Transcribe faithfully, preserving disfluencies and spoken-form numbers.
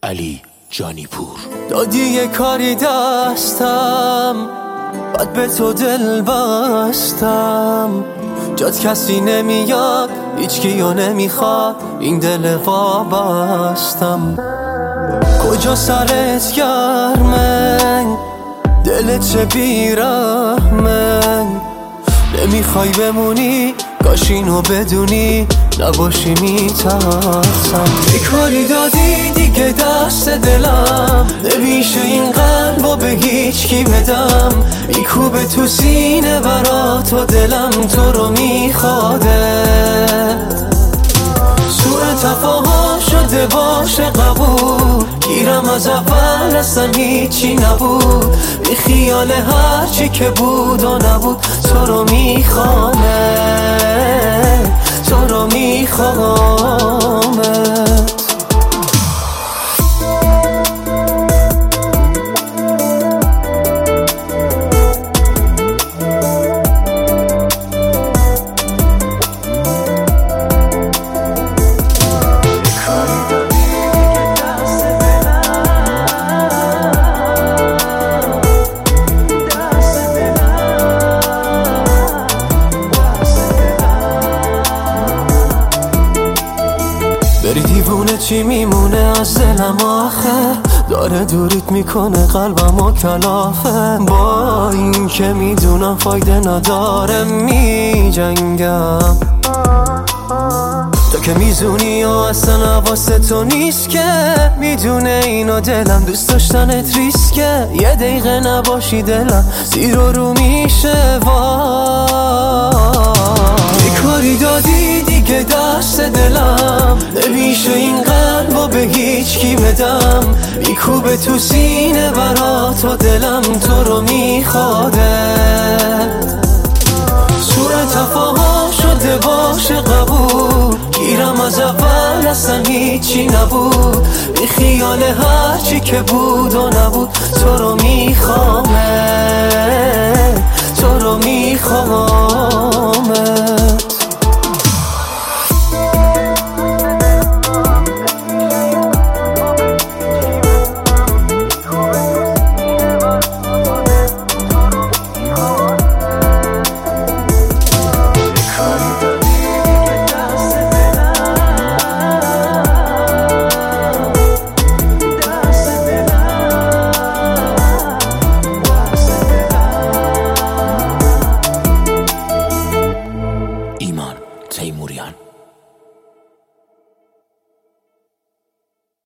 علی جانی پور. دادی یه کاری دستم، بعد به تو دل بستم، جات کسی نمیاد، هیچ کیو نمیخواد، این دل وابستم. کجا سرت گرمه، دلت چه بیرحمه، نمیخوای بمونی، کاش اینو بدونی، نباشی میترسم. یه کاری دادی دیگه دست دلم، نمیشه این قلبو به هیچ کی بدم، میکوبه تو سینه برا تو دلم، تو رو میخواده. سوء تفاهم شده باشه قبول، گیرم از اول اصلا هیچی نبود، بی خیال هرچی که بود و نبود، تو رو میخوامه، تو رو میخوامه. بری دیوونه چی میمونه از دلم آخه، داره دوریت میکنه قلبم و کلافه، با این که میدونم فایده نداره میجنگم. تو که میزونی و اصلا حواسه تو نیست که، میدونه اینو دلم دوست داشتنت ریسکه، یه دقیقه نباشی دلم زیر و رو میشه. وای کاری دادی دیگه دست دلم، نمیشه این قلبو به هیچ کی بدم، میکوبه تو سینه برا تو دلم، تو رو میخواده. سوء تفاهم شده باشه قبول، گیرم از اول اصلا هیچی نبود، بی خیال هرچی که بود و نبود، تو رو میخوامه، تو رو میخوامه.